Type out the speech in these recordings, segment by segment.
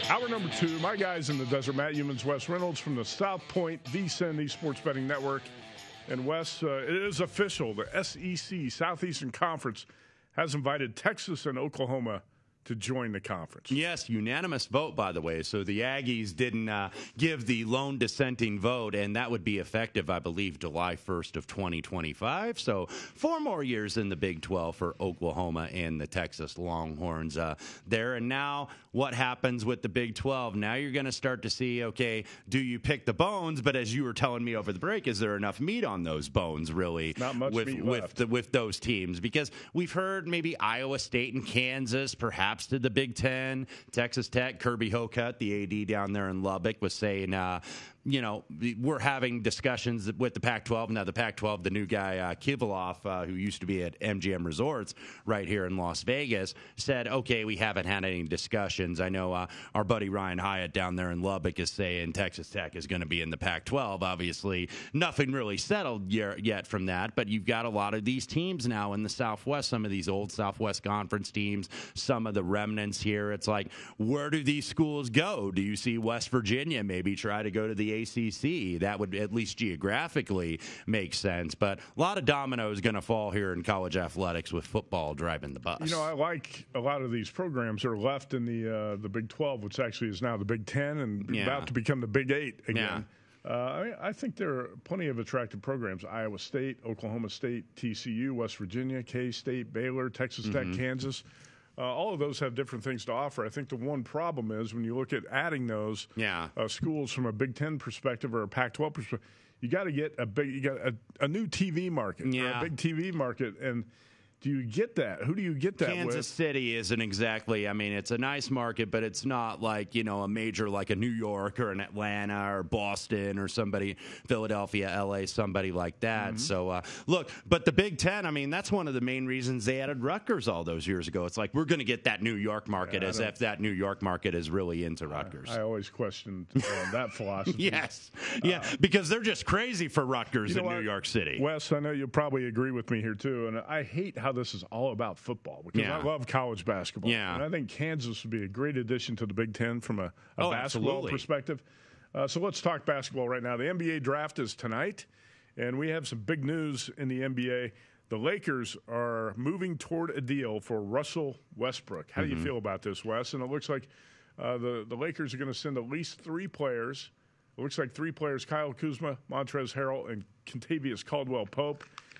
Hour number 2, my guys in the desert, Matt Youmans, Wes Reynolds from the South Point VSiN Esports Betting Network. And Wes, it is official. The SEC, Southeastern Conference, has invited Texas and Oklahoma to join the conference. Yes, unanimous vote, by the way. So the Aggies didn't give the lone dissenting vote, and that would be effective, I believe, July 1st of 2025. So 4 more years in the Big 12 for Oklahoma and the Texas Longhorns there. And now what happens with the Big 12? Now you're going to start to see, okay, do you pick the bones? But as you were telling me over the break, is there enough meat on those bones, really? Not much meat left. With those teams? Because we've heard maybe Iowa State and Kansas, perhaps to the Big Ten. Texas Tech, Kirby Hocutt, the AD down there in Lubbock, was saying, we're having discussions with the Pac-12. Now, the Pac-12, the new guy, Kiviloff, who used to be at MGM Resorts right here in Las Vegas, said, okay, we haven't had any discussions. I know our buddy Ryan Hyatt down there in Lubbock is saying Texas Tech is going to be in the Pac-12. Obviously, nothing really settled yet from that, but you've got a lot of these teams now in the Southwest, some of these old Southwest Conference teams, some of the remnants here. It's like, where do these schools go? Do you see West Virginia maybe try to go to the ACC? That would at least geographically make sense. But a lot of dominoes going to fall here in college athletics with football driving the bus. I like a lot of these programs are left in the Big 12, which actually is now the Big 10 and about to become the Big 8 again. Yeah. I think there are plenty of attractive programs. Iowa State, Oklahoma State, TCU, West Virginia, K-State, Baylor, Texas Tech, Kansas. All of those have different things to offer. I think the one problem is when you look at adding those schools from a Big Ten perspective or a Pac-12 perspective, you got to get a new TV market, or a big TV market, and do you get that? Who do you get that with? Kansas City isn't exactly, it's a nice market, but it's not like, a major like a New York or an Atlanta or Boston or somebody, Philadelphia, LA, somebody like that. Mm-hmm. So, look, but the Big Ten, that's one of the main reasons they added Rutgers all those years ago. It's like, we're going to get that New York market as if that New York market is really into Rutgers. I always questioned that philosophy. Yes. Because they're just crazy for Rutgers in New York City. Wes, I know you'll probably agree with me here, too, and I hate how this is all about football because I love college basketball. Yeah. And I think Kansas would be a great addition to the Big Ten from a basketball perspective. So let's talk basketball right now. The NBA draft is tonight, and we have some big news in the NBA. The Lakers are moving toward a deal for Russell Westbrook. How do you feel about this, Wes? And it looks like the Lakers are going to send at least 3 players. It looks like 3 players, Kyle Kuzma, Montrezl Harrell, and Kentavious Caldwell-Pope.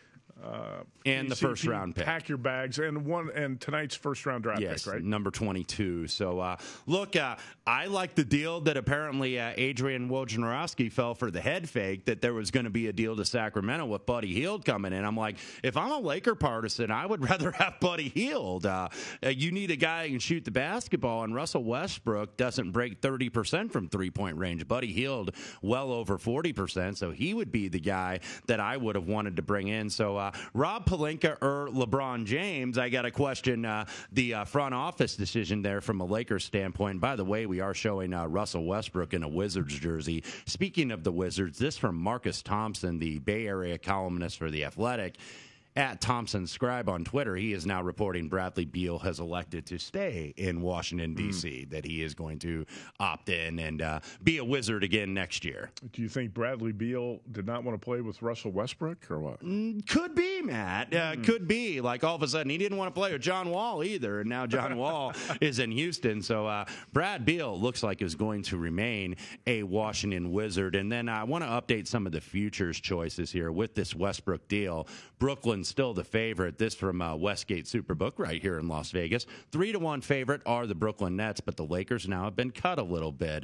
And the first round pick. Pack your bags and tonight's first round draft pick, right? Number 22. So look, I like the deal that apparently Adrian Wojnarowski fell for the head fake that there was going to be a deal to Sacramento with Buddy Hield coming in. I'm like, if I'm a Laker partisan, I would rather have Buddy Hield. You need a guy who can shoot the basketball, and Russell Westbrook doesn't break 30% from 3-point range. Buddy Hield well over 40%, so he would be the guy that I would have wanted to bring in. So Rob Pelinka or LeBron James, I got to question the front office decision there from a Lakers standpoint. By the way, we are showing Russell Westbrook in a Wizards jersey. Speaking of the Wizards, this from Marcus Thompson, the Bay Area columnist for The Athletic. At Thompson Scribe on Twitter, he is now reporting Bradley Beal has elected to stay in Washington, D.C., that he is going to opt in and be a Wizard again next year. Do you think Bradley Beal did not want to play with Russell Westbrook or what? Could be, Matt. Could be. Like all of a sudden, he didn't want to play with John Wall either, and now John Wall is in Houston. So Brad Beal looks like is going to remain a Washington Wizard. And then I want to update some of the futures choices here with this Westbrook deal. Brooklyn still the favorite. This from Westgate Superbook right here in Las Vegas. 3-1 favorite are the Brooklyn Nets, but the Lakers now have been cut a little bit.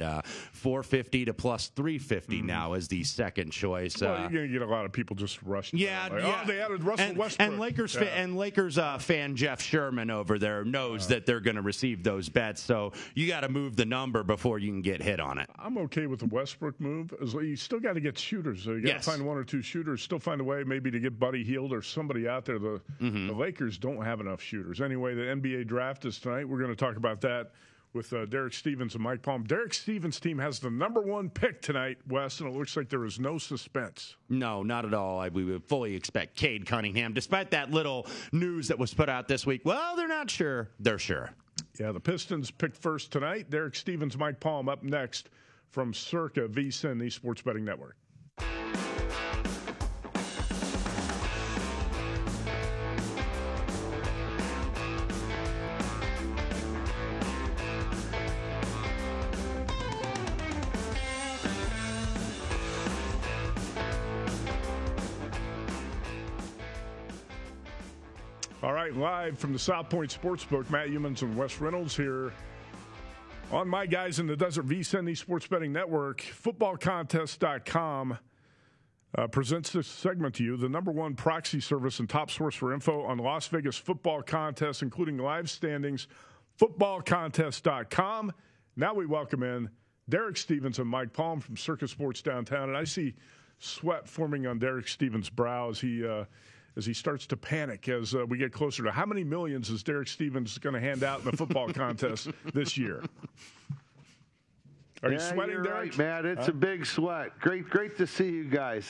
450 to plus 350 now is the second choice. Well, you're going to get a lot of people just rushing. They added Russell Westbrook. And Lakers fan Jeff Sherman over there knows that they're going to receive those bets. So you got to move the number before you can get hit on it. I'm okay with the Westbrook move. You still got to get shooters. So you got to find 1 or 2 shooters. Still find a way maybe to get Buddy Hield or somebody out there. The Lakers don't have enough shooters. Anyway, the NBA draft is tonight. We're going to talk about that with Derek Stevens and Mike Palm. Derek Stevens' team has the number 1 pick tonight, Wes, and it looks like there is no suspense. No, not at all. We would fully expect Cade Cunningham, despite that little news that was put out this week. Well, they're not sure. They're sure. Yeah, the Pistons picked first tonight. Derek Stevens, Mike Palm up next from Circa VSiN, the Sports Betting Network. All right, live from the South Point Sportsbook, Matt Youmans and Wes Reynolds here on My Guys in the Desert, VSiN, the Sports Betting Network. FootballContest.com presents this segment to you, the number one proxy service and top source for info on Las Vegas football contests, including live standings, FootballContest.com. Now we welcome in Derek Stevens and Mike Palm from Circa Sports Downtown, and I see sweat forming on Derek Stevens' brow as he starts to panic as we get closer to how many millions is Derek Stevens going to hand out in the football contest this year? Are you sweating, Derek? Right, Matt. It's a big sweat. Great to see you guys.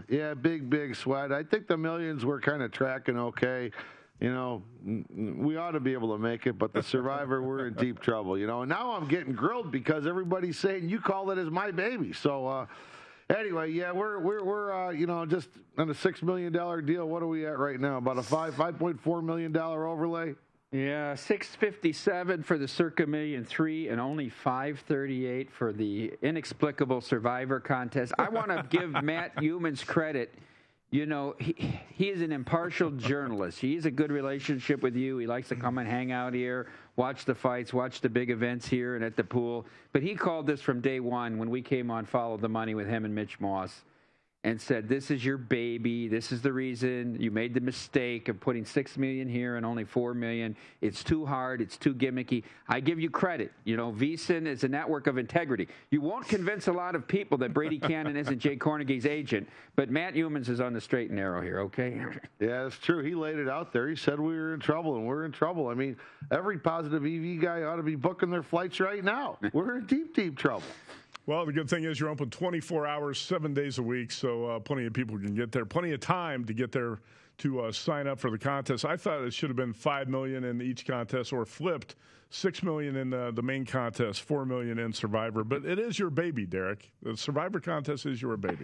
Big sweat. I think the millions were kind of tracking okay. You know, we ought to be able to make it, but the Survivor, we're in deep trouble. You know, and now I'm getting grilled because everybody's saying you call it as my baby. So. Anyway, yeah, we're just on a $6 million deal. What are we at right now? About a $5.4 million overlay? Yeah, $657 for the Circa Million 3 and only $538 for the inexplicable Survivor contest. I want to give Matt Youmans credit. You know, he is an impartial journalist. He has a good relationship with you. He likes to come and hang out here, watch the fights, watch the big events here and at the pool. But he called this from day one when we came on Follow the Money with him and Mitch Moss and said, this is your baby. This is the reason you made the mistake of putting $6 million here and only $4 million. It's too hard. It's too gimmicky. I give you credit. You know, VSiN is a network of integrity. You won't convince a lot of people that Brady Cannon isn't Jay Kornegie's agent, but Matt Youmans is on the straight and narrow here, okay? Yeah, that's true. He laid it out there. He said we were in trouble, and we're in trouble. I mean, every positive EV guy ought to be booking their flights right now. We're in deep trouble. Well, the good thing is you're open 24 hours, 7 days a week, so plenty of people can get there. Plenty of time to get there to sign up for the contest. I thought it should have been $5 million in each contest or flipped, $6 million in the main contest, $4 million in Survivor. But it is your baby, Derek. The Survivor contest is your baby.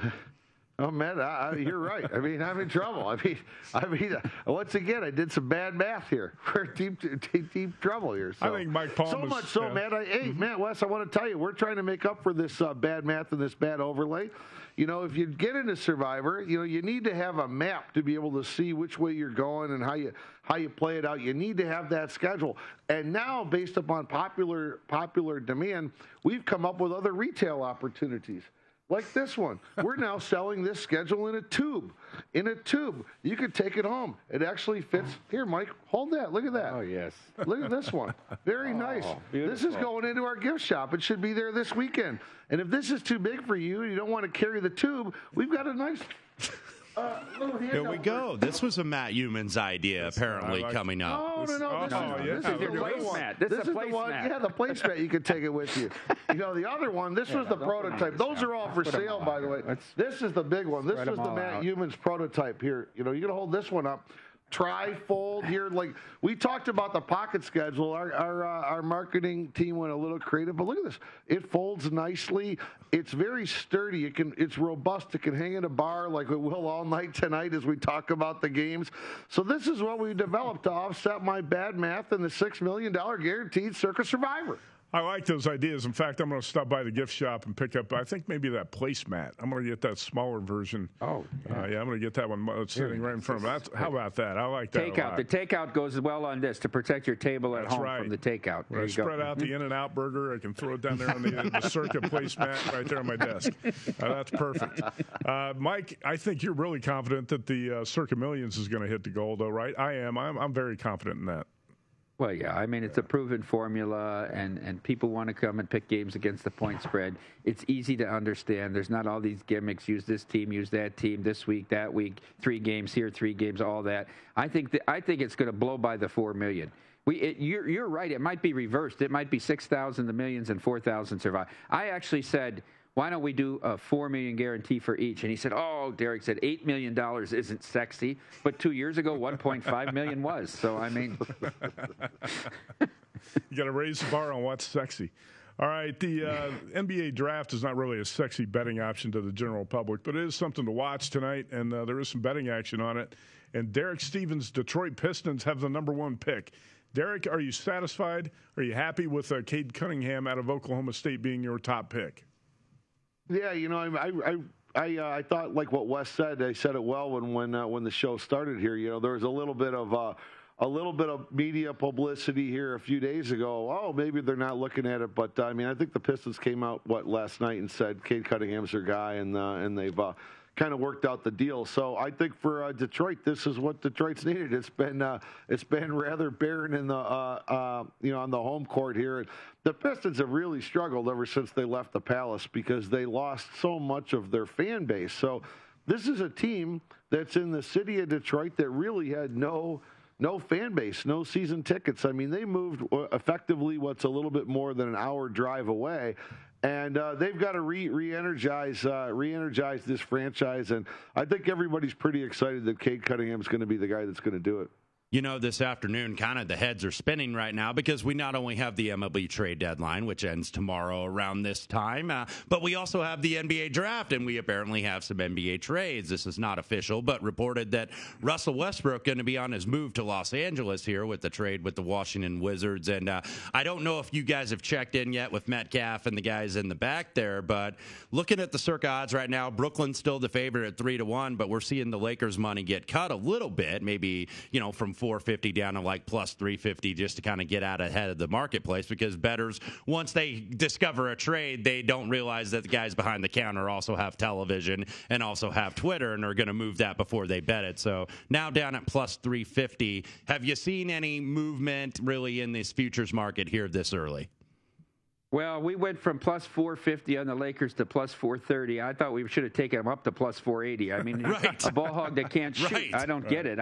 Oh, man, you're right. I mean, I'm in trouble. I mean, once again, I did some bad math here. We're in deep trouble here. So. I think Mike Palm so much so, Matt. Matt, Wes, I want to tell you, we're trying to make up for this bad math and this bad overlay. You know, if you get into Survivor, you know, you need to have a map to be able to see which way you're going and how you play it out. You need to have that schedule. And now, based upon popular demand, we've come up with other retail opportunities. Like this one. We're now selling this schedule in a tube. You could take it home. It actually fits. Here, Mike, hold that. Look at that. Oh, yes. Look at this one. Very nice. Beautiful. This is going into our gift shop. It should be there this weekend. And if this is too big for you and you don't want to carry the tube, we've got a nice... Here we go. This was a Matt Youmans idea, apparently, coming up. No. This is your placemat. This is the one. Yeah, the placemat. You can take it with you. You know, the other one, this was the prototype. Those are all for sale, by the way. This is the big one. This was the Matt Youmans prototype here. You know, you're going to hold this one up. Tri-fold here. Like we talked about the pocket schedule. Our marketing team went a little creative, but look at this. It folds nicely. It's very sturdy. It's robust. It can hang in a bar like it will all night tonight as we talk about the games. So this is what we developed to offset my bad math and the $6 million guaranteed Circa Survivor. I like those ideas. In fact, I'm going to stop by the gift shop and pick up, I think, maybe that placemat. I'm going to get that smaller version. Oh, yeah. I'm going to get that one sitting right in front of me. How about that? I like that takeout. The takeout goes well on this to protect your table at home from the takeout. When I spread out the In-N-Out burger, I can throw it down there on the Circa placemat right there on my desk. That's perfect. Mike, I think you're really confident that the Circa Millions is going to hit the goal, though, right? I am. I'm very confident in that. Well, yeah, I mean, it's a proven formula, and people want to come and pick games against the point spread. It's easy to understand. There's not all these gimmicks, use this team, use that team, this week, that week, 3 games here, 3 games, all that. I think it's going to blow by the 4 million. You're right. It might be reversed. It might be 6,000 the millions and 4,000 survive. I actually said, why don't we do a $4 million guarantee for each? And he said, Derek said $8 million isn't sexy. But 2 years ago, $1.5 million was. So, I mean. You got to raise the bar on what's sexy. All right, the NBA draft is not really a sexy betting option to the general public, but it is something to watch tonight, and there is some betting action on it. And Derek Stevens' Detroit Pistons have the number 1 pick. Derek, are you satisfied? Are you happy with Cade Cunningham out of Oklahoma State being your top pick? Yeah, you know, I thought, like what Wes said, I said it well when the show started here. You know, there was a little bit of media publicity here a few days ago. Oh, maybe they're not looking at it, but I mean, I think the Pistons came out last night and said Cade Cunningham's their guy, and they've kind of worked out the deal. So I think for Detroit, this is what Detroit's needed. It's been rather barren in the on the home court here. And the Pistons have really struggled ever since they left the Palace because they lost so much of their fan base. So this is a team that's in the city of Detroit that really had no fan base, no season tickets. I mean, they moved effectively what's a little bit more than an hour drive away. And they've got to re-energize this franchise. And I think everybody's pretty excited that Cade Cunningham is going to be the guy that's going to do it. You know, this afternoon, kind of the heads are spinning right now because we not only have the MLB trade deadline, which ends tomorrow around this time, but we also have the NBA draft, and we apparently have some NBA trades. This is not official, but reported that Russell Westbrook going to be on his move to Los Angeles here with the trade with the Washington Wizards. And I don't know if you guys have checked in yet with Metcalf and the guys in the back there, but looking at the circa odds right now, Brooklyn's still the favorite at 3-1, but we're seeing the Lakers money get cut a little bit, maybe, you know, from 450 down to like plus 350 just to kind of get out ahead of the marketplace because bettors, once they discover a trade, they don't realize that the guys behind the counter also have television and also have Twitter and are going to move that before they bet it. So now down at plus 350. Have you seen any movement really in this futures market here this early? Well, we went from plus 450 on the Lakers to plus 430. I thought we should have taken them up to plus 480. I mean, right. A ball hog that can't shoot. Right. I don't get it.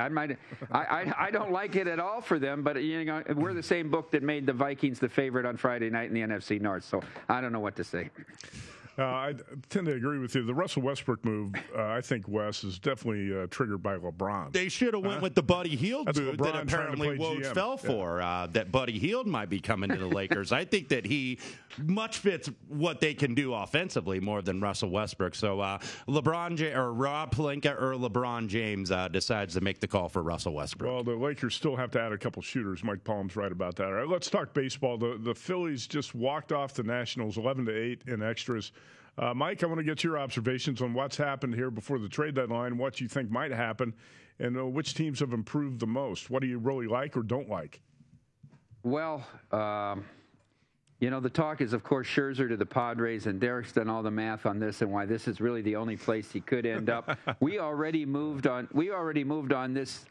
I don't like it at all for them, but you know, we're the same book that made the Vikings the favorite on Friday night in the NFC North, so I don't know what to say. I tend to agree with you. The Russell Westbrook move, I think, Wes, is definitely triggered by LeBron. They should have went with the Buddy Hield move that apparently Woj fell for, that Buddy Hield might be coming to the Lakers. I think that he much fits what they can do offensively more than Russell Westbrook. So or Rob Pelinka or LeBron James decides to make the call for Russell Westbrook. Well, the Lakers still have to add a couple shooters. Mike Palm's right about that. All right, let's talk baseball. The Phillies just walked off the Nationals 11-8 in extras. Mike, I want to get your observations on what's happened here before the trade deadline, what you think might happen, and which teams have improved the most. What do you really like or don't like? Well, you know, the talk is, of course, Scherzer to the Padres, and Derek's done all the math on this and why this is really the only place he could end up. We already moved on this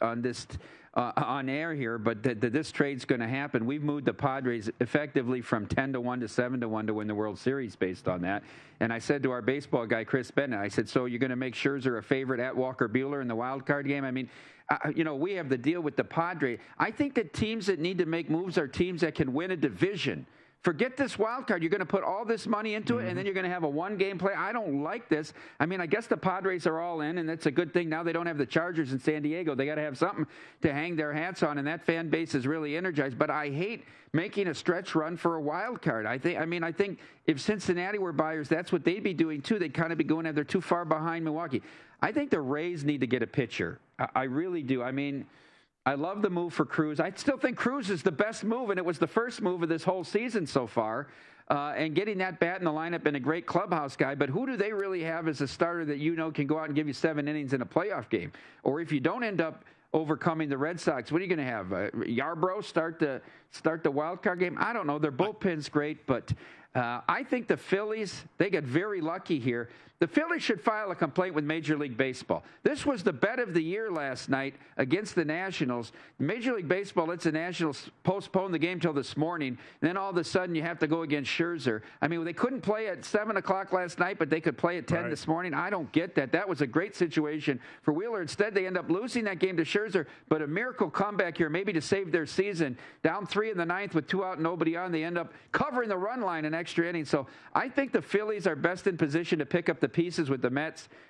on air here, but this trade's going to happen. We've moved the Padres effectively from 10-1 to 7-1 to win the World Series based on that. And I said to our baseball guy, Chris Bennett, I said, so you're going to make Scherzer a favorite at Walker Buehler in the wild card game? I mean, you know, we have the deal with the Padres. I think that teams that need to make moves are teams that can win a division. Forget this wild card. You're going to put all this money into it, and then you're going to have a one-game play. I don't like this. I mean, I guess the Padres are all in, and that's a good thing. Now they don't have the Chargers in San Diego. They got to have something to hang their hats on, and that fan base is really energized. But I hate making a stretch run for a wild card. I think if Cincinnati were buyers, that's what they'd be doing too. They'd kind of be going out. They're too far behind Milwaukee. I think the Rays need to get a pitcher. I really do. I mean, I love the move for Cruz. I still think Cruz is the best move, and it was the first move of this whole season so far. And getting that bat in the lineup and a great clubhouse guy. But who do they really have as a starter that you know can go out and give you 7 innings in a playoff game? Or if you don't end up overcoming the Red Sox, what are you going to have? Yarbrough start the wild card game? I don't know. Their bullpen's great, but I think the Phillies, they got very lucky here. The Phillies should file a complaint with Major League Baseball. This was the bet of the year last night against the Nationals. Major League Baseball lets the Nationals postpone the game till this morning. And then all of a sudden you have to go against Scherzer. I mean, they couldn't play at 7 o'clock last night, but they could play at 10 this morning. I don't get that. That was a great situation for Wheeler. Instead, they end up losing that game to Scherzer, but a miracle comeback here, maybe to save their season. Down 3 in the 9th with 2 out and nobody on, they end up covering the run line in extra innings. So I think the Phillies are best in position to pick up the pieces with the Mets,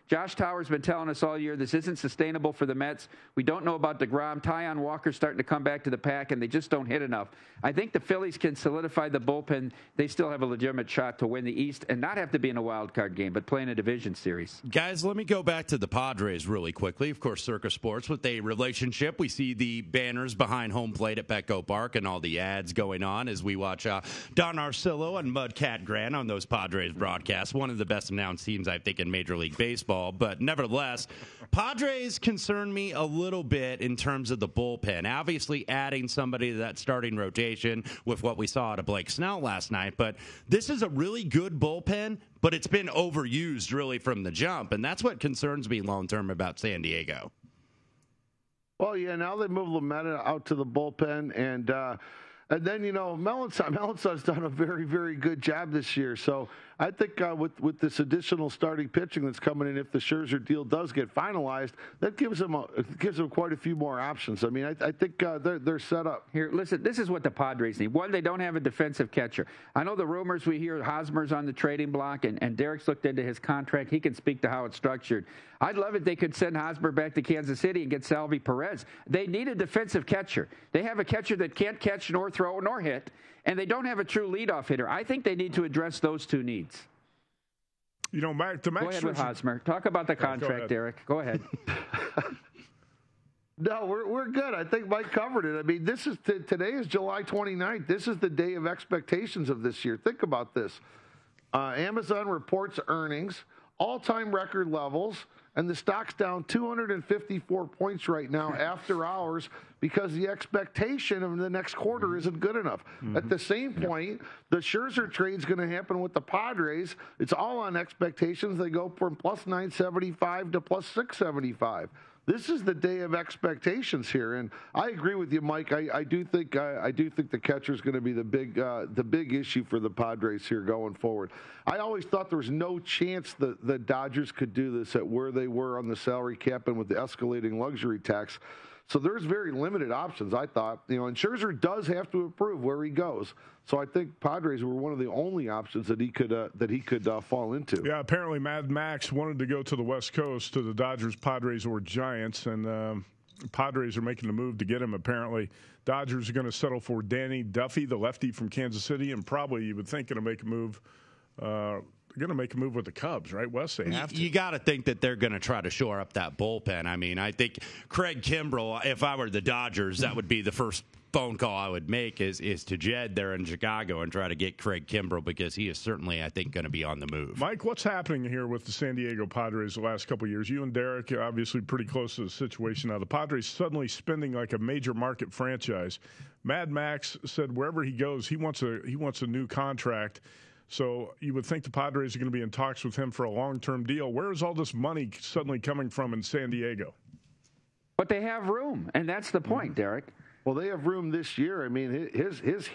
Josh Towers been telling us all year this isn't sustainable for the Mets. We don't know about DeGrom. Taijuan Walker's starting to come back to the pack, and they just don't hit enough. I think the Phillies can solidify the bullpen. They still have a legitimate shot to win the East and not have to be in a wild card game, but play in a division series. Guys, let me go back to the Padres really quickly. Of course, Circa Sports with a relationship. We see the banners behind home plate at Petco Park and all the ads going on as we watch Don Arcillo and Mudcat Grant on those Padres broadcasts. One of the best announced teams, I think, in Major League Baseball. But nevertheless, Padres concern me a little bit in terms of the bullpen. Obviously, adding somebody to that starting rotation with what we saw out of Blake Snell last night. But this is a really good bullpen, but it's been overused really from the jump. And that's what concerns me long-term about San Diego. Well, yeah, now they move Lametta out to the bullpen, and then, Melancon's done a very, very good job this year. So I think with this additional starting pitching that's coming in, if the Scherzer deal does get finalized, that gives them quite a few more options. I mean, I think they're set up. Here, listen, this is what the Padres need. One, they don't have a defensive catcher. I know the rumors we hear, Hosmer's on the trading block, and Derek's looked into his contract. He can speak to how it's structured. I'd love it they could send Hosmer back to Kansas City and get Salvi Perez. They need a defensive catcher. They have a catcher that can't catch nor throw nor hit, and they don't have a true leadoff hitter. I think they need to address those two needs. Go ahead with Hosmer. Talk about the contract, Derek. Go ahead. No, we're good. I think Mike covered it. I mean, today is July 29th. This is the day of expectations of this year. Think about this. Amazon reports earnings, all-time record levels, and the stock's down 254 points right now after hours because the expectation of the next quarter isn't good enough. Mm-hmm. At the same point, the Scherzer trade's going to happen with the Padres. It's all on expectations. They go from plus 975 to plus 675. This is the day of expectations here, and I agree with you, Mike. I do think the catcher is going to be the big issue for the Padres here going forward. I always thought there was no chance the Dodgers could do this at where they were on the salary cap and with the escalating luxury tax. So there's very limited options, I thought. And Scherzer does have to approve where he goes. So I think Padres were one of the only options that he could fall into. Yeah, apparently Mad Max wanted to go to the West Coast, to the Dodgers, Padres, or Giants, and Padres are making the move to get him, apparently. Dodgers are going to settle for Danny Duffy, the lefty from Kansas City, and probably, you would think, going to make a move with the Cubs, right, Wes? They have to. You got to think that they're going to try to shore up that bullpen. I mean, I think Craig Kimbrell, if I were the Dodgers, that would be the first phone call I would make is to Jed there in Chicago and try to get Craig Kimbrell because he is certainly, I think, going to be on the move. Mike, what's happening here with the San Diego Padres the last couple of years? You and Derek are obviously pretty close to the situation now. The Padres suddenly spending like a major market franchise. Mad Max said wherever he goes, he wants a new contract. So you would think the Padres are going to be in talks with him for a long-term deal. Where is all this money suddenly coming from in San Diego? But they have room, and that's the point, Derek. Well, they have room this year. I mean, his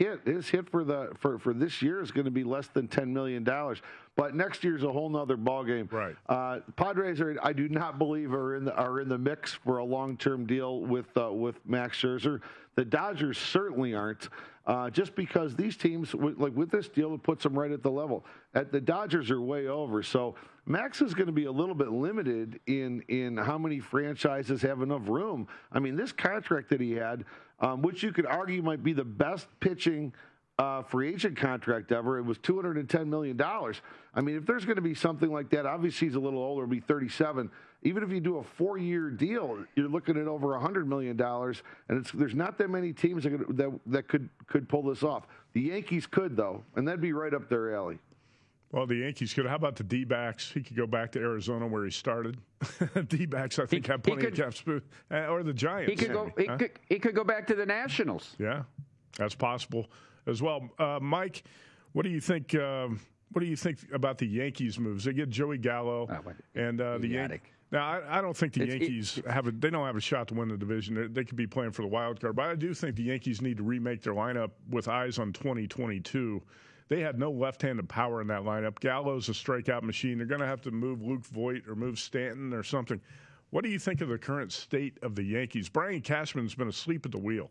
hit for this year is going to be less than $10 million. But next year's a whole nother ballgame. Right. Padres I do not believe are in the mix for a long-term deal with Max Scherzer. The Dodgers certainly aren't. Just because these teams, with this deal, it puts them right at the level. The Dodgers are way over. So Max is going to be a little bit limited in how many franchises have enough room. I mean, this contract that he had, which you could argue might be the best pitching free agent contract ever, it was $210 million. I mean, if there's going to be something like that, obviously he's a little older, he'll be 37. Even if you do a 4-year deal, you're looking at over $100 million, and there's not that many teams that could pull this off. The Yankees could, though, and that'd be right up their alley. Well, the Yankees could. How about the D-backs? He could go back to Arizona where he started. D-backs, I think, have plenty of cap space. Or the Giants. He could go back to the Nationals. Yeah, that's possible as well. Mike, what do you think? What do you think about the Yankees' moves? They get Joey Gallo and the Yankees. Now, I don't think the Yankees they don't have a shot to win the division. They could be playing for the wild card, but I do think the Yankees need to remake their lineup with eyes on 2022. They had no left-handed power in that lineup. Gallo's a strikeout machine. They're going to have to move Luke Voit or move Stanton or something. What do you think of the current state of the Yankees? Brian Cashman's been asleep at the wheel.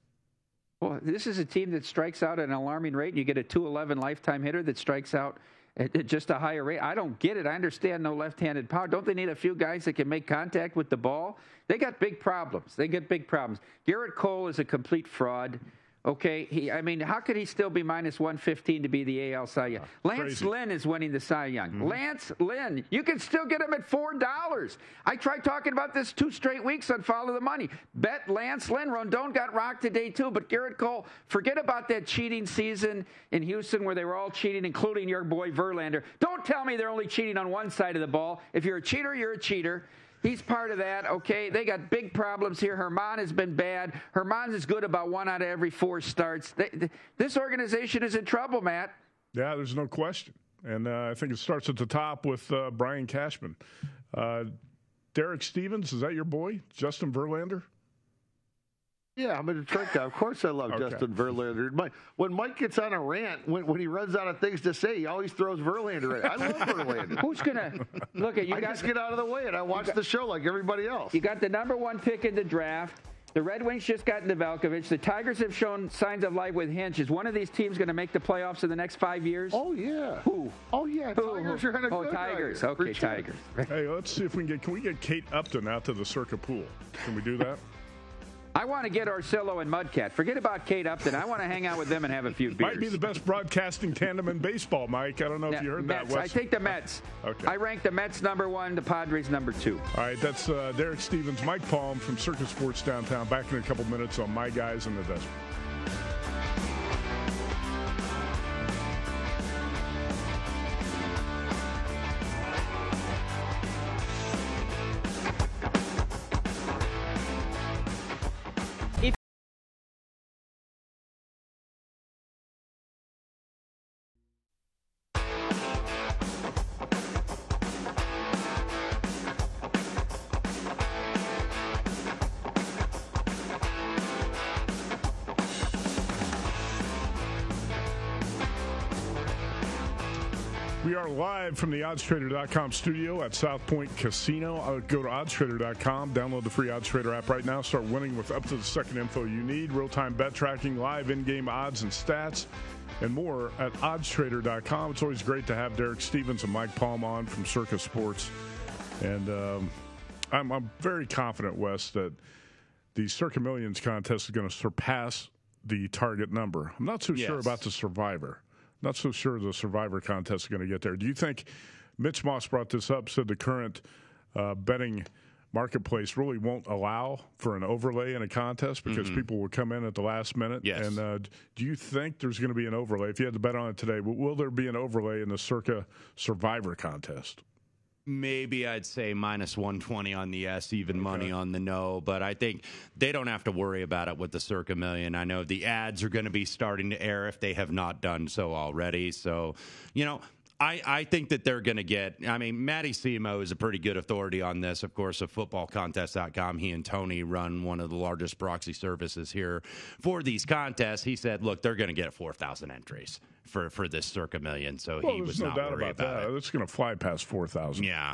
Well, this is a team that strikes out at an alarming rate. You get a .211 lifetime hitter that strikes out at just a higher rate. I don't get it. I understand no left-handed power. Don't they need a few guys that can make contact with the ball? They got big problems. Garrett Cole is a complete fraud. Okay, how could he still be minus 115 to be the AL Cy Young? Lance Lynn is winning the Cy Young. Mm-hmm. Lance Lynn, you can still get him at $4. I tried talking about this 2 straight weeks on Follow the Money. Bet Lance Lynn. Rondon got rocked today too, but Garrett Cole, forget about that cheating season in Houston where they were all cheating, including your boy Verlander. Don't tell me they're only cheating on one side of the ball. If you're a cheater, you're a cheater. He's part of that, okay? They got big problems here. Herman has been bad. Herman is good about 1 out of every 4 starts. This organization is in trouble, Matt. Yeah, there's no question. And I think it starts at the top with Brian Cashman. Derek Stevens, is that your boy? Justin Verlander? Yeah, I'm a Detroit guy. Of course I love Justin Verlander. When Mike gets on a rant, when he runs out of things to say, he always throws Verlander in. I love Verlander. Who's going to – look at you. I just get out of the way, and I watch the show like everybody else. You got the number 1 pick in the draft. The Red Wings just got Nedeljkovic. The Tigers have shown signs of life with Hinch. Is one of these teams going to make the playoffs in the next 5 years? Oh, yeah. Who? Oh, yeah. Tigers are going to go. Tigers. Okay, Tigers. Hey, let's see if we can we get Kate Upton out to the Circa pool? Can we do that? I want to get Orsillo and Mudcat. Forget about Kate Upton. I want to hang out with them and have a few beers. Might be the best broadcasting tandem in baseball, Mike. I don't know if you heard Mets. that. I take the Mets. Okay. I rank the Mets number 1, the Padres number 2. All right, that's Derek Stevens, Mike Palm from Circa Sports Downtown. Back in a couple minutes on My Guys in the Desert. We are live from the oddstrader.com studio at South Point Casino. Go to oddstrader.com, download the free OddsTrader app right now. Start winning with up to the second info you need. Real-time bet tracking, live in-game odds and stats, and more at oddstrader.com. It's always great to have Derek Stevens and Mike Palm on from Circa Sports. And I'm very confident, Wes, that the Circa Millions contest is going to surpass the target number. I'm not so sure about the Survivor. Not so sure the Survivor contest is going to get there. Do you think Mitch Moss brought this up, said the current betting marketplace really won't allow for an overlay in a contest because people will come in at the last minute? Yes. And do you think there's going to be an overlay? If you had to bet on it today, will there be an overlay in the Circa Survivor contest? Maybe I'd say minus 120 on the yes, even money on the no. But I think they don't have to worry about it with the Circa Million. I know the ads are going to be starting to air if they have not done so already. So, I think that they're going to get, Matty Simo is a pretty good authority on this, of course, of footballcontest.com. He and Tony run one of the largest proxy services here for these contests. He said, look, they're going to get 4,000 entries for this Circa Million. So he was not worried about it. It's going to fly past 4,000. Yeah.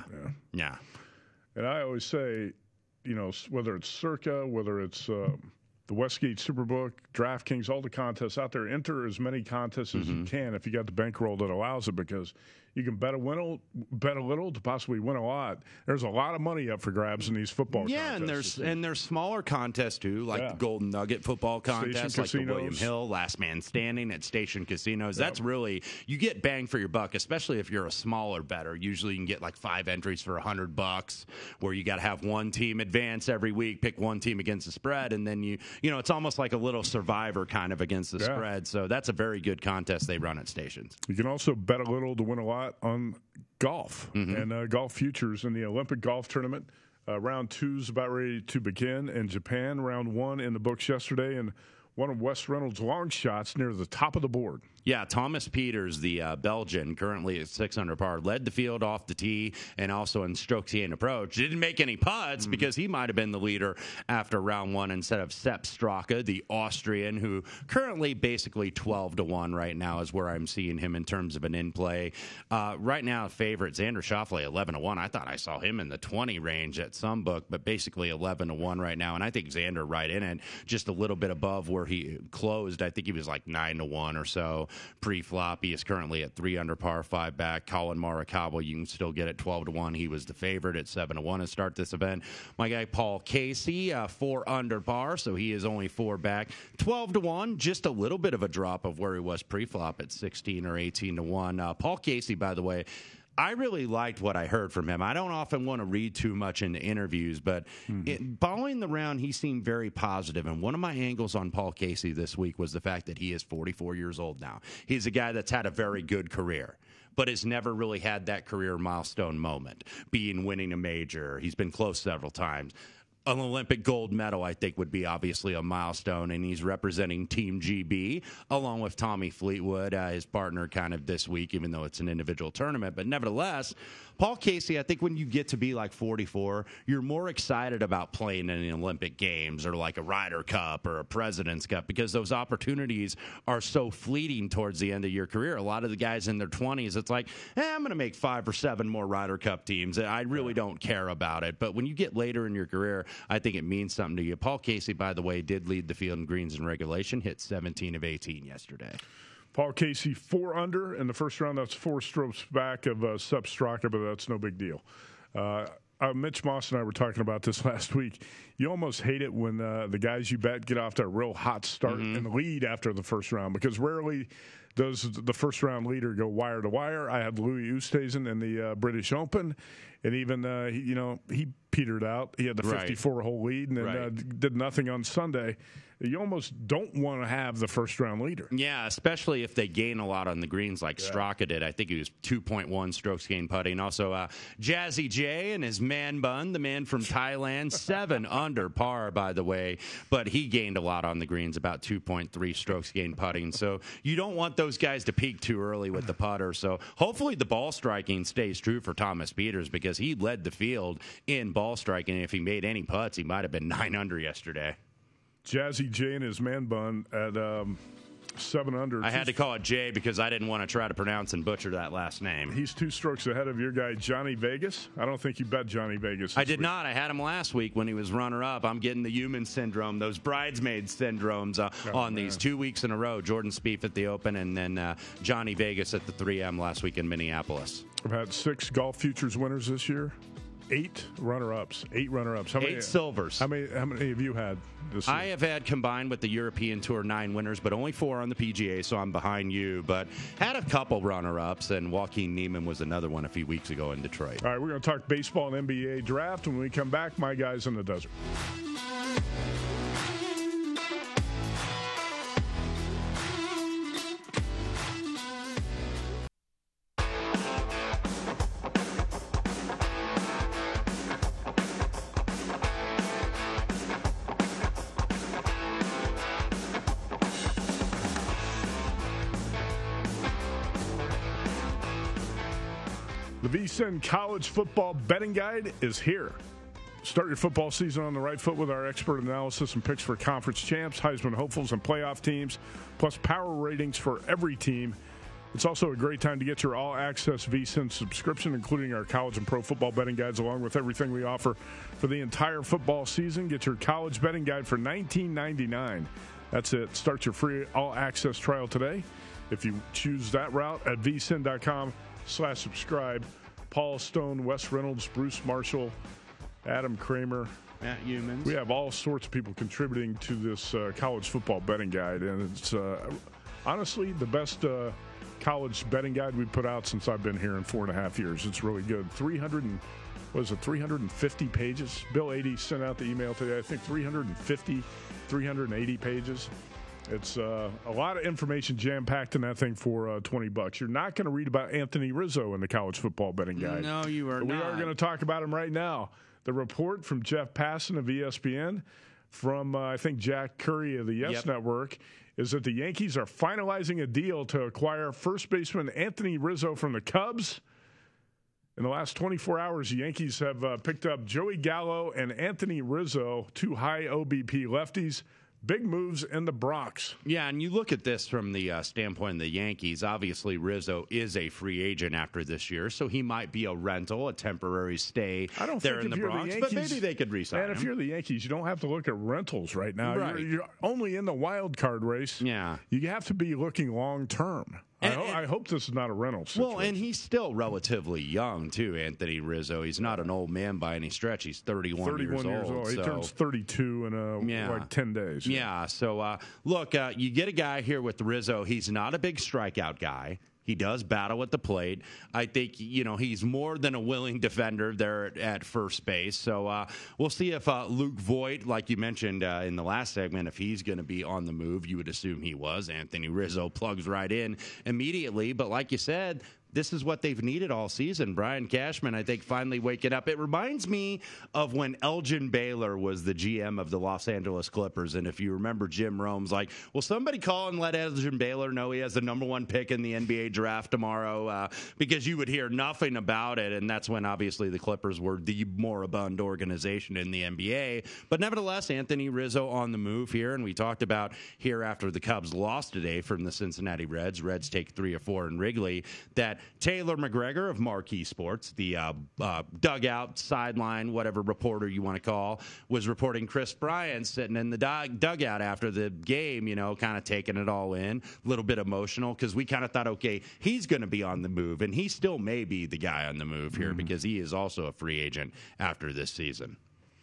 And I always say, whether it's Circa, whether it's the Westgate Superbook, DraftKings, all the contests out there, enter as many contests as you can if you got the bankroll that allows it, because you can bet a little to possibly win a lot. There's a lot of money up for grabs in these football contests. And there's smaller contests too, like the Golden Nugget football contest, like the William Hill Last Man Standing at Station Casinos. That's really, you get bang for your buck, especially if you're a smaller bettor. Usually you can get like 5 entries for $100, where you got to have one team advance every week, pick one team against the spread, and then it's almost like a little Survivor kind of against the spread. So that's a very good contest they run at Stations. You can also bet a little to win a lot on golf and golf futures in the Olympic golf tournament. Round 2's about ready to begin in Japan. Round 1 in the books yesterday, and one of Wes Reynolds' long shots near the top of the board. Yeah, Thomas Pieters, the Belgian, currently at 6 under par, led the field off the tee and also in Strokesian approach. Didn't make any putts because he might have been the leader after round 1 instead of Sepp Straka, the Austrian, who currently basically 12-1 right now is where I'm seeing him in terms of an in-play. Right now, favorite, Xander Schauffele, 11-1. I thought I saw him in the 20 range at some book, but basically 11-1 right now. And I think Xander right in it, just a little bit above where he closed. I think he was like 9-1 or so. pre-flop. He is currently at 3 under par, 5 back. Colin Morikawa, you can still get at 12-1. He was the favorite at 7-1 to start this event. My guy Paul Casey, 4 under par, so he is only 4 back. 12-1, just a little bit of a drop of where he was pre-flop at 16 or 18-1. Paul Casey, by the way, I really liked what I heard from him. I don't often want to read too much into interviews, but following the round, he seemed very positive. And one of my angles on Paul Casey this week was the fact that he is 44 years old now. He's a guy that's had a very good career, but has never really had that career milestone moment, winning a major. He's been close several times. An Olympic gold medal, I think, would be obviously a milestone, and he's representing Team GB along with Tommy Fleetwood, his partner kind of this week, even though it's an individual tournament. But nevertheless, Paul Casey, I think when you get to be like 44, you're more excited about playing in the Olympic Games or like a Ryder Cup or a President's Cup because those opportunities are so fleeting towards the end of your career. A lot of the guys in their 20s, it's like, I'm going to make 5 or 7 more Ryder Cup teams. I really don't care about it. But when you get later in your career, I think it means something to you. Paul Casey, by the way, did lead the field in greens in regulation, hit 17 of 18 yesterday. Paul Casey, 4 under in the first round. That's 4 strokes back of Sepp Straka, but that's no big deal. Mitch Moss and I were talking about this last week. You almost hate it when the guys you bet get off to a real hot start and lead after the first round, because rarely does the first round leader go wire to wire. I had Louis Oosthuizen in the British Open, and even he petered out. He had the 54-hole lead and then did nothing on Sunday. You almost don't want to have the first-round leader. Yeah, especially if they gain a lot on the greens like Straka did. I think he was 2.1 strokes gained putting. Also, Jazzy J and his man bun, the man from Thailand, 7 under par, by the way. But he gained a lot on the greens, about 2.3 strokes gained putting. So you don't want those guys to peak too early with the putter. So hopefully the ball striking stays true for Thomas Pieters, because he led the field in ball striking. If he made any putts, he might have been 9 under yesterday. Jazzy J and his man bun at 7 under. I had to call it Jay because I didn't want to try to pronounce and butcher that last name. He's 2 strokes ahead of your guy, Johnny Vegas. I don't think you bet Johnny Vegas. I did not. I had him last week when he was runner-up. I'm getting the human syndrome, those bridesmaid syndromes on these 2 weeks in a row. Jordan Spieth at the Open and then Johnny Vegas at the 3M last week in Minneapolis. I've had 6 golf futures winners this year. 8 runner-ups. 8 runner-ups. How 8 silvers. How many have you had this year? I have had, combined with the European Tour, 9 winners, but only 4 on the PGA, so I'm behind you. But had a couple runner-ups, and Joaquin Neiman was another one a few weeks ago in Detroit. All right, we're going to talk baseball and NBA draft. When we come back, my guys in the desert. The VSiN College Football Betting Guide is here. Start your football season on the right foot with our expert analysis and picks for conference champs, Heisman hopefuls, and playoff teams, plus power ratings for every team. It's also a great time to get your all-access VSiN subscription, including our college and pro football betting guides, along with everything we offer for the entire football season. Get your college betting guide for $19.99. That's it. Start your free all-access trial today. If you choose that route at vsin.com/subscribe. Paul Stone, Wes Reynolds, Bruce Marshall, Adam Kramer, Matt Humans. We have all sorts of people contributing to this college football betting guide, and it's honestly the best college betting guide we've put out since I've been here in 4.5 years. It's really good. 350 pages. Bill 80 sent out the email today. I think 380 pages. It's a lot of information jam-packed in that thing for $20. You're not going to read about Anthony Rizzo in the college football betting guide. No, you are not. We are going to talk about him right now. The report from Jeff Passan of ESPN, from I think Jack Curry of the Yes Network, is that the Yankees are finalizing a deal to acquire first baseman Anthony Rizzo from the Cubs. In the last 24 hours, the Yankees have picked up Joey Gallo and Anthony Rizzo, 2 high OBP lefties. big moves in the Bronx. Yeah, and you look at this from the standpoint of the Yankees. Obviously, Rizzo is a free agent after this year, so he might be a rental, a temporary stay there in the Bronx. But maybe they could re-sign him. And if you're the Yankees, you don't have to look at rentals right now. Right. You're only in the wild card race. Yeah. You have to be looking long term. I hope this is not a rental situation. Well, and he's still relatively young, too, Anthony Rizzo. He's not an old man by any stretch. He's 31 years old. He turns 32 in like 10 days. Yeah. So, look, you get a guy here with Rizzo. He's not a big strikeout guy. He does battle at the plate. I think, he's more than a willing defender there at first base. So we'll see if Luke Voit, like you mentioned in the last segment, if he's going to be on the move. You would assume he was. Anthony Rizzo plugs right in immediately. But like you said, this is what they've needed all season. Brian Cashman, I think, finally waking up. It reminds me of when Elgin Baylor was the GM of the Los Angeles Clippers. And if you remember, Jim Rome's like, will somebody call and let Elgin Baylor know he has the number 1 pick in the NBA draft tomorrow? Because you would hear nothing about it. And that's when, obviously, the Clippers were the moribund organization in the NBA. But nevertheless, Anthony Rizzo on the move here. And we talked about here after the Cubs lost today from the Cincinnati Reds. Reds take 3 or 4 in Wrigley. That Taylor McGregor of Marquee Sports, the dugout, sideline, whatever reporter you want to call, was reporting Chris Bryant sitting in the dugout after the game, kind of taking it all in, a little bit emotional, because we kind of thought, okay, he's going to be on the move, and he still may be the guy on the move here because he is also a free agent after this season.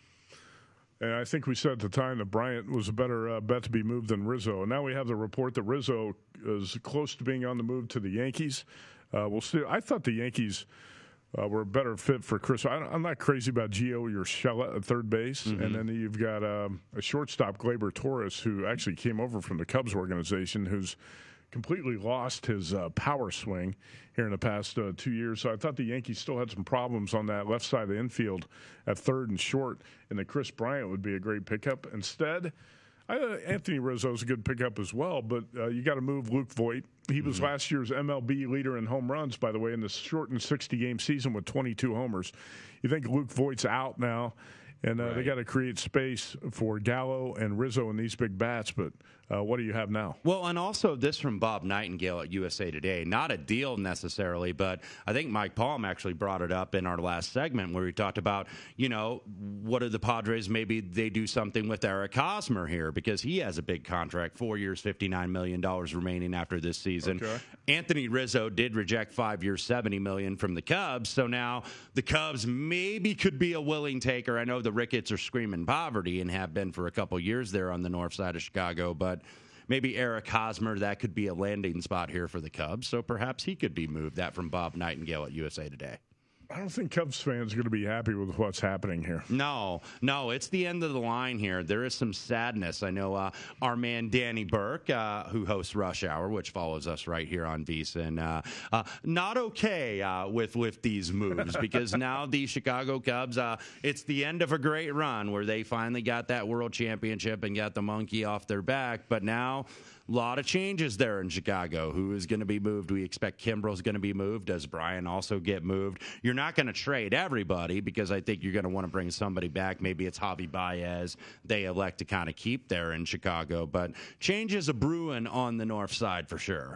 And I think we said at the time that Bryant was a better bet to be moved than Rizzo. And now we have the report that Rizzo is close to being on the move to the Yankees. We'll see. I thought the Yankees were a better fit for Chris. I'm not crazy about Gio Urshela at third base. Mm-hmm. And then you've got a shortstop, Gleyber Torres, who actually came over from the Cubs organization, who's completely lost his power swing here in the past 2 years. So I thought the Yankees still had some problems on that left side of the infield at third and short, and that Chris Bryant would be a great pickup. Instead, Anthony Rizzo is a good pickup as well, but you got to move Luke Voit. He was last year's MLB leader in home runs, by the way, in the shortened 60-game season with 22 homers. You think Luke Voigt's out now, and they got to create space for Gallo and Rizzo in these big bats, but what do you have now? Well, and also this from Bob Nightingale at USA Today. Not a deal necessarily, but I think Mike Palm actually brought it up in our last segment where he talked about, what are the Padres? Maybe they do something with Eric Hosmer here because he has a big contract, 4 years, $59 million remaining after this season. Okay. Anthony Rizzo did reject 5 years, $70 million from the Cubs. So now the Cubs maybe could be a willing taker. I know the Ricketts are screaming poverty and have been for a couple years there on the north side of Chicago, but maybe Eric Hosmer, that could be a landing spot here for the Cubs. So perhaps he could be moved. That from Bob Nightingale at USA Today. I don't think Cubs fans are going to be happy with what's happening here. No, it's the end of the line here. There is some sadness. I know our man Danny Burke, who hosts Rush Hour, which follows us right here on VSiN, not okay with these moves because now the Chicago Cubs, it's the end of a great run where they finally got that world championship and got the monkey off their back, but now a lot of changes there in Chicago. Who is going to be moved? We expect Kimbrel's going to be moved. Does Brian also get moved? You're not going to trade everybody because I think you're going to want to bring somebody back. Maybe it's Javi Baez they elect to kind of keep there in Chicago. But changes a brewing on the north side for sure.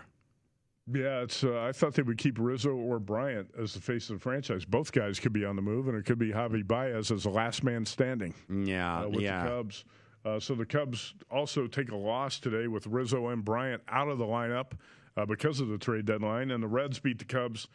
Yeah, it's. I thought they would keep Rizzo or Bryant as the face of the franchise. Both guys could be on the move, and it could be Javi Baez as the last man standing. Yeah, with the Cubs. So the Cubs also take a loss today with Rizzo and Bryant out of the lineup because of the trade deadline, and the Reds beat the Cubs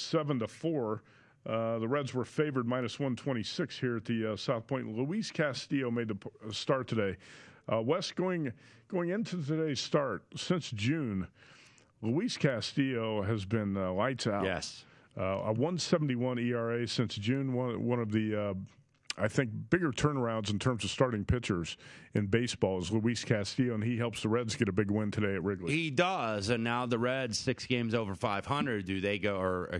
7-4. The Reds were favored minus 126 here at the South Point. Luis Castillo made the start today. Wes, going into today's start since June, Luis Castillo has been lights out. Yes, a 1.71 ERA since June. One of the I think bigger turnarounds in terms of starting pitchers in baseball is Luis Castillo, and he helps the Reds get a big win today at Wrigley. He does, and now the Reds 6 games over 500. Do they go,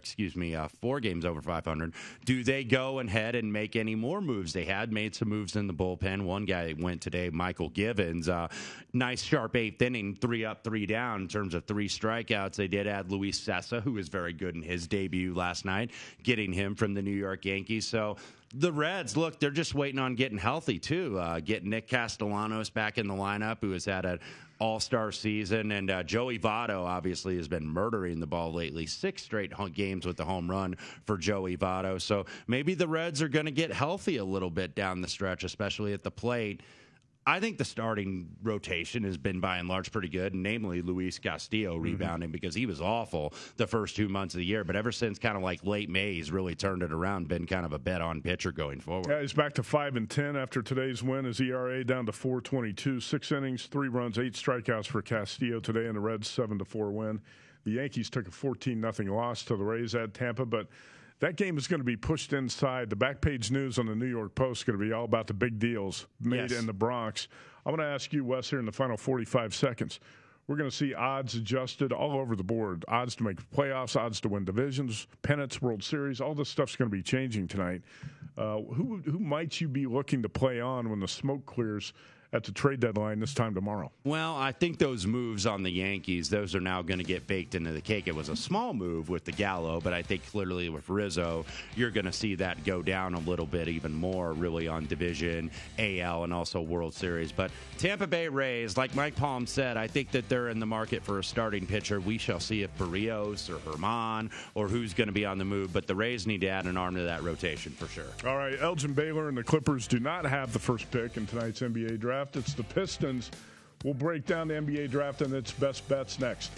4 games over 500? Do they go ahead and make any more moves? They had made some moves in the bullpen. One guy went today, Michael Givens. Nice sharp 8th inning, 3 up, 3 down in terms of 3 strikeouts. They did add Luis Cessa, who was very good in his debut last night, getting him from the New York Yankees. So The Reds, look, they're just waiting on getting healthy, too. Getting Nick Castellanos back in the lineup, who has had an all-star season. And Joey Votto, obviously, has been murdering the ball lately. 6 straight games with the home run for Joey Votto. So maybe the Reds are going to get healthy a little bit down the stretch, especially at the plate. I think the starting rotation has been by and large pretty good, namely Luis Castillo rebounding because he was awful the first 2 months of the year. But ever since kind of like late May, he's really turned it around, been kind of a bet-on pitcher going forward. Yeah, he's back to 5-10 after today's win. His ERA down to 4.22, 6 innings, 3 runs, 8 strikeouts for Castillo today, and the Reds 7-4 win. The Yankees took a 14-0 loss to the Rays at Tampa, but that game is going to be pushed inside. The back page news on the New York Post is going to be all about the big deals made in the Bronx. I'm going to ask you, Wes, here in the final 45 seconds. We're going to see odds adjusted all over the board. Odds to make playoffs, odds to win divisions, pennants, World Series. All this stuff's going to be changing tonight. Who might you be looking to play on when the smoke clears at the trade deadline this time tomorrow? Well, I think those moves on the Yankees, those are now going to get baked into the cake. It was a small move with the Gallo, but I think clearly with Rizzo, you're going to see that go down a little bit even more really on division, AL, and also World Series. But Tampa Bay Rays, like Mike Palm said, I think that they're in the market for a starting pitcher. We shall see if Barrios or Herman or who's going to be on the move, but the Rays need to add an arm to that rotation for sure. All right, Elgin Baylor and the Clippers do not have the first pick in tonight's NBA draft. It's the Pistons. We'll break down the NBA draft and its best bets next.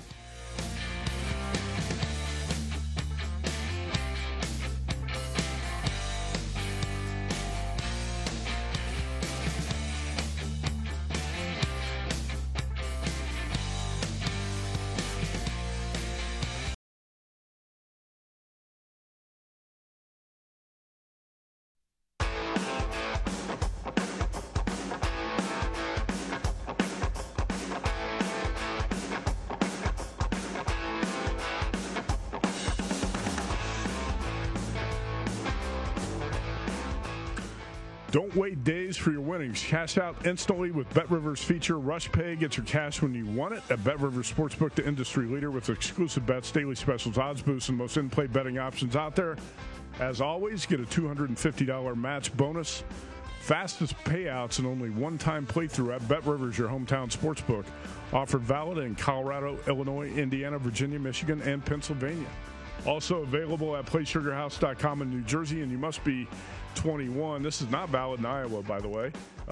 Don't wait days for your winnings. Cash out instantly with BetRivers feature Rush Pay. Get your cash when you want it at BetRivers Sportsbook, the industry leader with exclusive bets, daily specials, odds boosts, and most in-play betting options out there. As always, get a $250 match bonus. Fastest payouts and only one-time playthrough at BetRivers, your hometown sportsbook. Offered valid in Colorado, Illinois, Indiana, Virginia, Michigan, and Pennsylvania. Also available at PlaySugarHouse.com in New Jersey, and you must be 21. This is not valid in Iowa, by the way.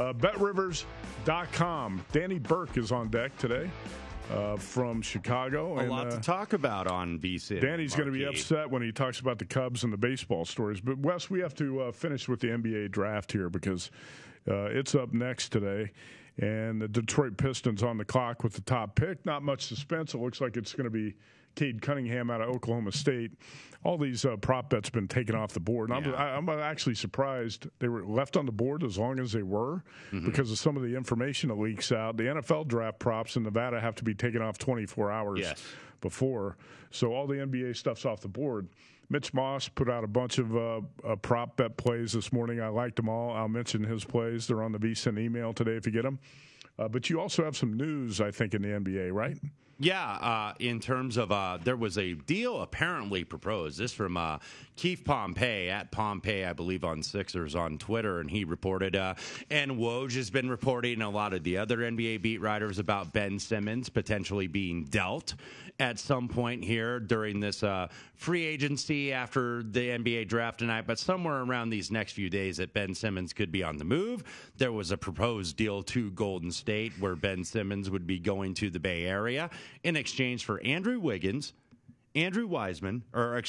BetRivers.com. Danny Burke is on deck today from Chicago. A lot to talk about on VSiN. Danny's going to be upset when he talks about the Cubs and the baseball stories. But, Wes, we have to finish with the NBA draft here because it's up next today. And the Detroit Pistons on the clock with the top pick. Not much suspense. It looks like it's going to be Cade Cunningham out of Oklahoma State. All these prop bets been taken off the board. And I'm actually surprised they were left on the board as long as they were because of some of the information that leaks out. The NFL draft props in Nevada have to be taken off 24 hours before. So all the NBA stuff's off the board. Mitch Moss put out a bunch of prop bet plays this morning. I liked them all. I'll mention his plays. They're on the VSiN email today if you get them. But you also have some news, I think, in the NBA, right? Yeah, in terms of there was a deal apparently proposed. This from Keith Pompey, at Pompey, I believe, on Sixers on Twitter, and he reported, and Woj has been reporting, and a lot of the other NBA beat writers about Ben Simmons potentially being dealt at some point here during this free agency after the NBA draft tonight, but somewhere around these next few days that Ben Simmons could be on the move. There was a proposed deal to Golden State where Ben Simmons would be going to the Bay Area in exchange for Andrew Wiggins, James Wiseman,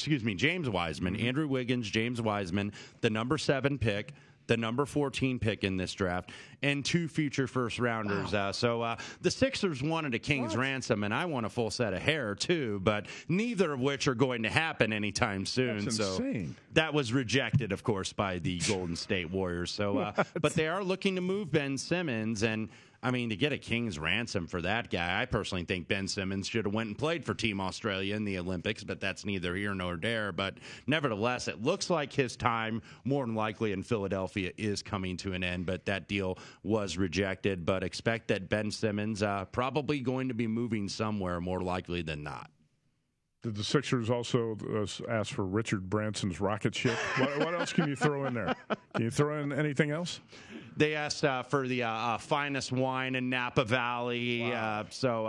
Andrew Wiggins, James Wiseman, the number 7 pick, the number 14 pick in this draft, and 2 future first-rounders. Wow. So the Sixers wanted a king's ransom, and I want a full set of hair, too, but neither of which are going to happen anytime soon. That's insane. That was rejected, of course, by the Golden State Warriors. So, but they are looking to move Ben Simmons, and I mean, to get a king's ransom for that guy, I personally think Ben Simmons should have went and played for Team Australia in the Olympics, but that's neither here nor there. But nevertheless, it looks like his time, more than likely in Philadelphia, is coming to an end, but that deal was rejected. But expect that Ben Simmons probably going to be moving somewhere more likely than not. Did the Sixers also ask for Richard Branson's rocket ship? What else can you throw in there? Can you throw in anything else? They asked for the finest wine in Napa Valley. Wow.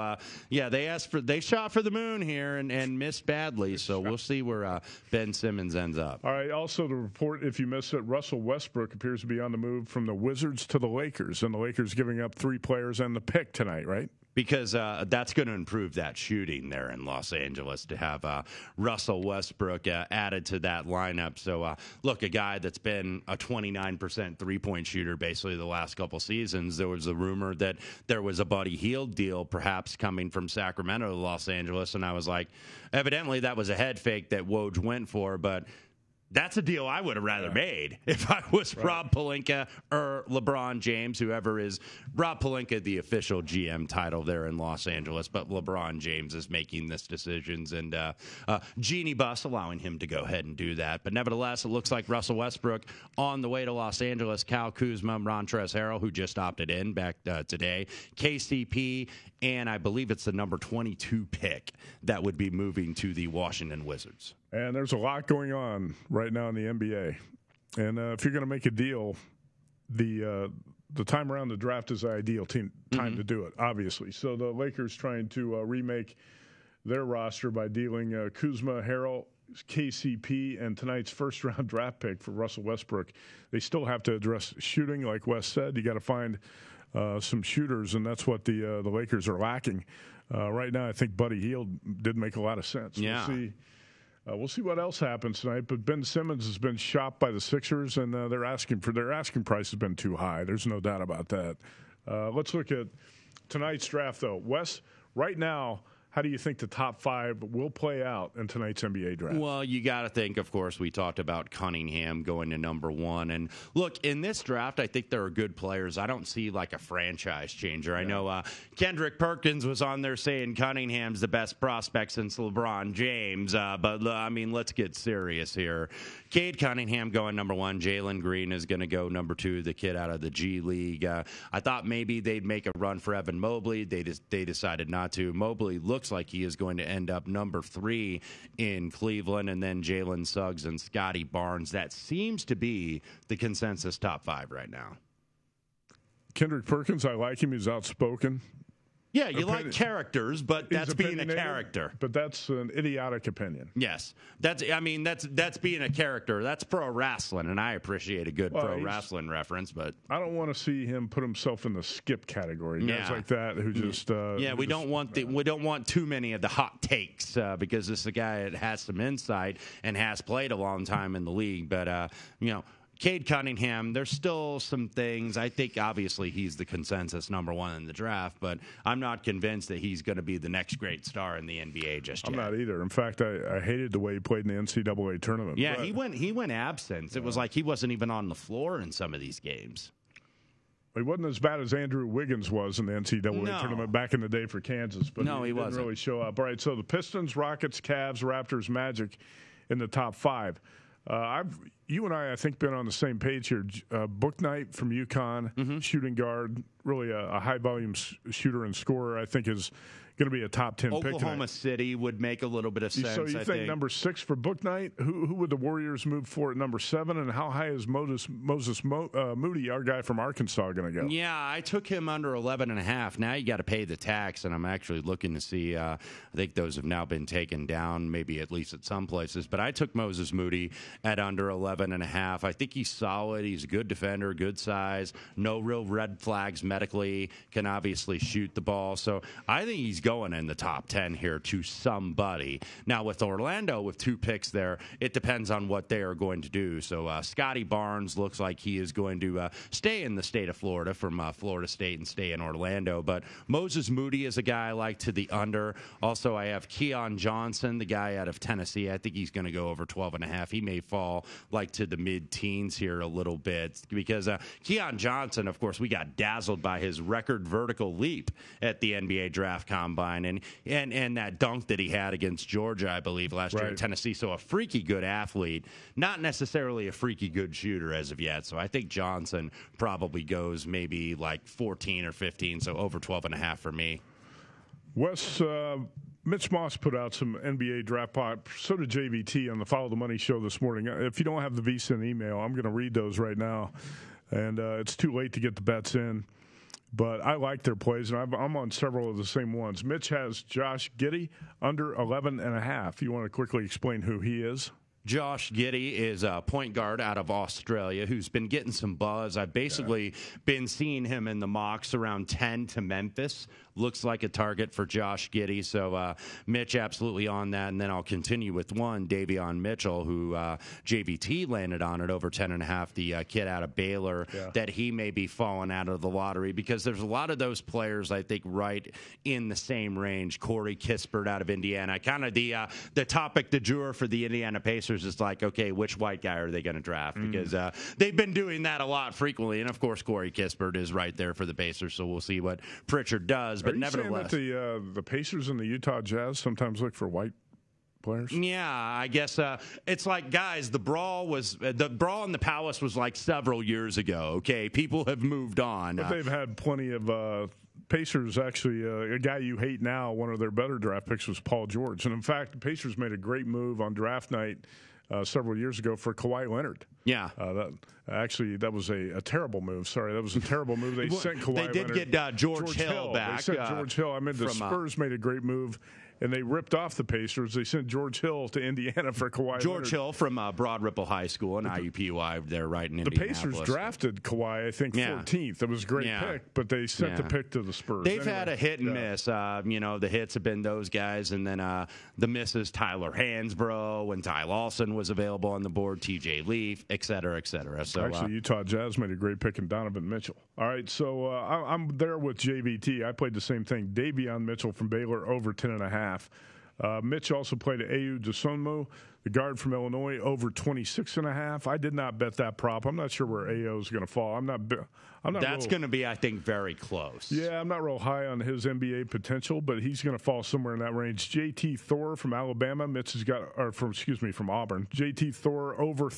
They shot for the moon here and missed badly. So we'll see where Ben Simmons ends up. All right. Also, the report, if you missed it, Russell Westbrook appears to be on the move from the Wizards to the Lakers, and the Lakers giving up 3 players and the pick tonight, right? Because that's going to improve that shooting there in Los Angeles to have Russell Westbrook added to that lineup. So, look, a guy that's been a 29% three-point shooter basically the last couple seasons. There was a rumor that there was a Buddy Hield deal perhaps coming from Sacramento to Los Angeles, and I was like, evidently that was a head fake that Woj went for, but that's a deal I would have rather made if I was Rob Pelinka or LeBron James, whoever is. Rob Pelinka, the official GM title there in Los Angeles, but LeBron James is making this decisions, and Jeannie Buss allowing him to go ahead and do that. But nevertheless, it looks like Russell Westbrook on the way to Los Angeles, Kyle Kuzma, Montrezl Harrell, who just opted in back today, KCP, and I believe it's the number 22 pick that would be moving to the Washington Wizards. And there's a lot going on right now in the NBA. And if you're going to make a deal, the time around the draft is the ideal time to do it, obviously. So the Lakers trying to remake their roster by dealing Kuzma, Harrell, KCP, and tonight's first-round draft pick for Russell Westbrook. They still have to address shooting, like Wes said. You got to find some shooters, and that's what the Lakers are lacking. Right now, I think Buddy Hield did make a lot of sense. Yeah. We'll see what else happens tonight. But Ben Simmons has been shopped by the Sixers, and their asking price has been too high. There's no doubt about that. Let's look at tonight's draft, though. Wes, right now, how do you think the top 5 will play out in tonight's NBA draft? Well, you got to think, of course, we talked about Cunningham going to number 1. And look, in this draft, I think there are good players. I don't see like a franchise changer. I know Kendrick Perkins was on there saying Cunningham's the best prospect since LeBron James. But, I mean, let's get serious here. Cade Cunningham going number 1. Jalen Green is going to go number 2, the kid out of the G League. I thought maybe they'd make a run for Evan Mobley. They decided not to. Mobley looks like he is going to end up number 3 in Cleveland, and then Jalen Suggs and Scotty Barnes. That seems to be the consensus top 5 right now. Kendrick Perkins, I like him. He's outspoken. Yeah, you like characters, but that's being a character. But that's an idiotic opinion. Yes, that's being a character. That's pro wrestling, and I appreciate a good pro wrestling reference. But I don't want to see him put himself in the skip category. Guys like that who just we don't want too many of the hot takes because this is a guy that has some insight and has played a long time in the league. But Cade Cunningham, there's still some things. I think, obviously, he's the consensus number 1 in the draft, but I'm not convinced that he's going to be the next great star in the NBA just yet. I'm not either. In fact, I hated the way he played in the NCAA tournament. Yeah, but he went absent. It was like he wasn't even on the floor in some of these games. He wasn't as bad as Andrew Wiggins was in the NCAA tournament back in the day for Kansas, but he didn't really show up. All right, so the Pistons, Rockets, Cavs, Raptors, Magic in the top 5. You and I think, been on the same page here. Bouknight from UConn, shooting guard, really a high-volume shooter and scorer, I think is going to be a top 10 pick tonight. Oklahoma City would make a little bit of sense. So you think number 6 for Bouknight? Who would the Warriors move for at number 7? And how high is Moses Moody, our guy from Arkansas, going to go? Yeah, I took him under 11.5. Now you got to pay the tax, and I'm actually looking to see. I think those have now been taken down, maybe at least at some places. But I took Moses Moody at under 11.5. I think he's solid. He's a good defender, good size, no real red flags medically. Can obviously shoot the ball. So I think he's going in the top 10 here to somebody. Now, with Orlando, with 2 picks there, it depends on what they are going to do. So Scotty Barnes looks like he is going to stay in the state of Florida from Florida State and stay in Orlando. But Moses Moody is a guy I like to the under. Also, I have Keon Johnson, the guy out of Tennessee. I think he's going to go over 12.5. He may fall like to the mid-teens here a little bit because Keon Johnson, of course, we got dazzled by his record vertical leap at the NBA Draft Combine and that dunk that he had against Georgia, I believe, last year at Tennessee. So a freaky good athlete, not necessarily a freaky good shooter as of yet. So I think Johnson probably goes maybe like 14 or 15, so over 12.5 for me. Wes, Mitch Moss put out some NBA draft pop. So did JVT on the Follow the Money show this morning. If you don't have the VSiN email, I'm going to read those right now. And it's too late to get the bets in. But I like their plays, and I'm on several of the same ones. Mitch has Josh Giddey under 11.5. You want to quickly explain who he is? Josh Giddey is a point guard out of Australia who's been getting some buzz. I've basically been seeing him in the mocks around 10 to Memphis. Looks like a target for Josh Giddey. So Mitch absolutely on that. And then I'll continue with one, Davion Mitchell, who JVT landed on at over 10.5, the kid out of Baylor, that he may be falling out of the lottery because there's a lot of those players, I think, right in the same range. Corey Kispert out of Indiana. Kind of the topic du jour for the Indiana Pacers is like, okay, which white guy are they going to draft? Because they've been doing that a lot frequently. And, of course, Corey Kispert is right there for the Pacers, so we'll see what Pritchard does. But nevertheless, saying that the Pacers and the Utah Jazz sometimes look for white players? Yeah, I guess it's like, guys, the brawl in the Palace was like several years ago. Okay, people have moved on. But they've had plenty of Pacers. Actually, a guy you hate now, one of their better draft picks was Paul George, and in fact, the Pacers made a great move on draft night several years ago for Kawhi Leonard. Yeah. That was a terrible move. Sorry, that was a terrible move. They sent Kawhi Leonard. They did get George Hill back. They sent George Hill. I mean, the Spurs made a great move, and they ripped off the Pacers. They sent George Hill to Indiana for Kawhi Leonard. George Hill from Broad Ripple High School and IUPUI there right in Indianapolis. The Pacers drafted Kawhi, I think, 14th. It was a great pick, but they sent the pick to the Spurs. They've had a hit and miss. The hits have been those guys, and then the misses, Tyler Hansbrough, when Ty Lawson was available on the board, TJ Leaf, et cetera, et cetera. So, actually, Utah Jazz made a great pick in Donovan Mitchell. All right, so I'm there with JVT. I played the same thing. Davion Mitchell from Baylor over 10.5. Mitch also played Ayu Dosunmu, the guard from Illinois, over 26.5. I did not bet that prop. I'm not sure where Ayo is going to fall. I'm not. That's going to be, I think, very close. Yeah, I'm not real high on his NBA potential, but he's going to fall somewhere in that range. JT Thor from Alabama. Mitch has got, from Auburn. JT Thor over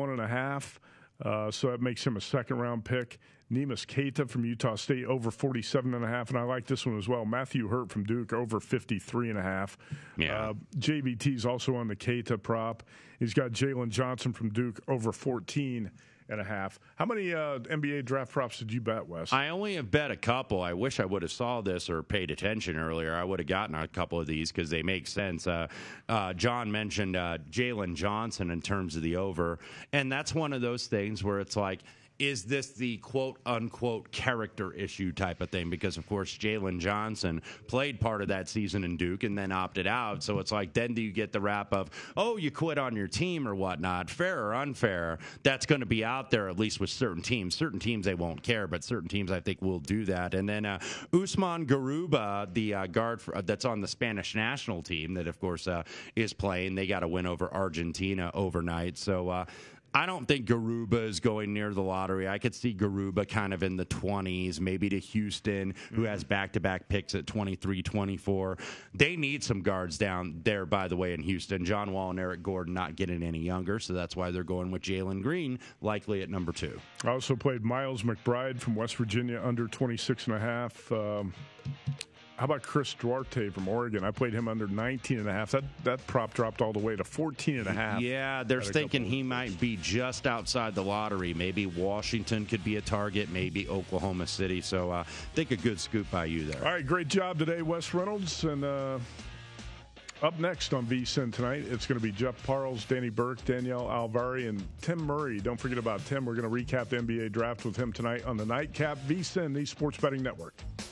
31.5. So that makes him a second-round pick. Neemias Queta from Utah State over 47.5, and I like this one as well. Matthew Hurt from Duke over 53.5. Yeah. JVT's also on the Queta prop. He's got Jalen Johnson from Duke over 14.5. How many NBA draft props did you bet, Wes? I only have bet a couple. I wish I would have saw this or paid attention earlier. I would have gotten a couple of these because they make sense. John mentioned Jalen Johnson in terms of the over, and that's one of those things where it's like, is this the quote-unquote character issue type of thing? Because, of course, Jalen Johnson played part of that season in Duke and then opted out. So it's like, then do you get the rap of, oh, you quit on your team or whatnot, fair or unfair? That's going to be out there, at least with certain teams. Certain teams, they won't care, but certain teams, I think, will do that. And then Usman Garuba, the guard that's on the Spanish national team that, of course, is playing. They got a win over Argentina overnight. So I don't think Garuba is going near the lottery. I could see Garuba kind of in the 20s, maybe to Houston, who has back-to-back picks at 23, 24. They need some guards down there, by the way, in Houston. John Wall and Eric Gordon not getting any younger, so that's why they're going with Jalen Green, likely at number 2. I also played Miles McBride from West Virginia, under 26.5. How about Chris Duarte from Oregon? I played him under 19.5. That prop dropped all the way to 14.5. Yeah, they're thinking he might be just outside the lottery. Maybe Washington could be a target, maybe Oklahoma City. So I think a good scoop by you there. All right, great job today, Wes Reynolds. And up next on VSiN tonight, it's going to be Jeff Parles, Danny Burke, Danielle Alvari, and Tim Murray. Don't forget about Tim. We're going to recap the NBA draft with him tonight on the Nightcap, VSiN, the Sports Betting Network.